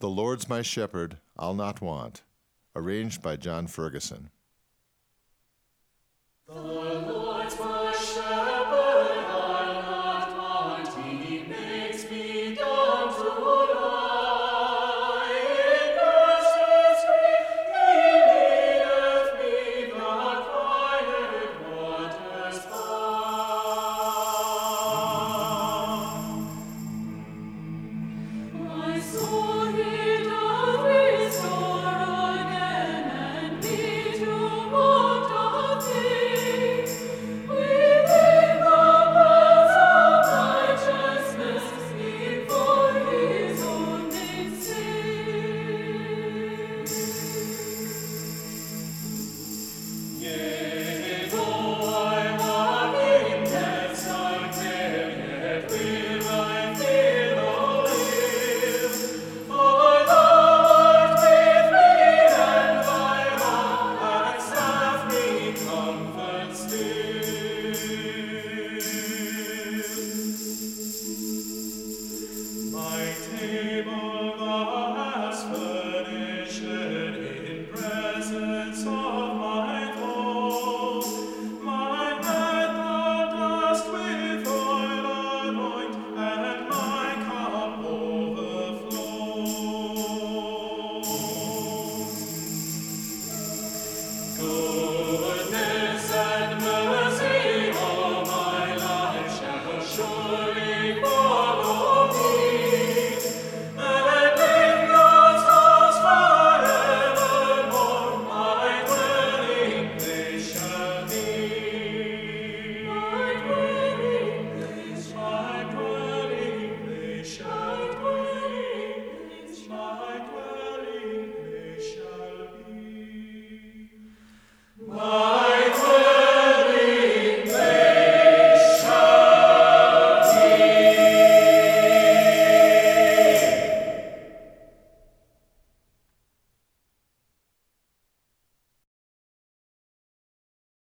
The Lord's My Shepherd, I'll Not Want, arranged by John Ferguson. The Lord's my shepherd, I'll not want. He makes me down to lie in grasses green. He leadeth me the quiet waters by. My soul he doth restore again, and me to walk of thee. Within the paths of righteousness, before his own name's sake. Yea, though I walk in death's dark vale, yet will I fear no ill. For thou art with me, and thy rod and staff me comfort still. My table thou hast furnished in presence of my foes. My head thou dost with oil anoint, and my cup overflows. Goodness and mercy all my life shall surely follow me, and in God's house forevermore my dwelling place shall be. My dwelling place shall be. My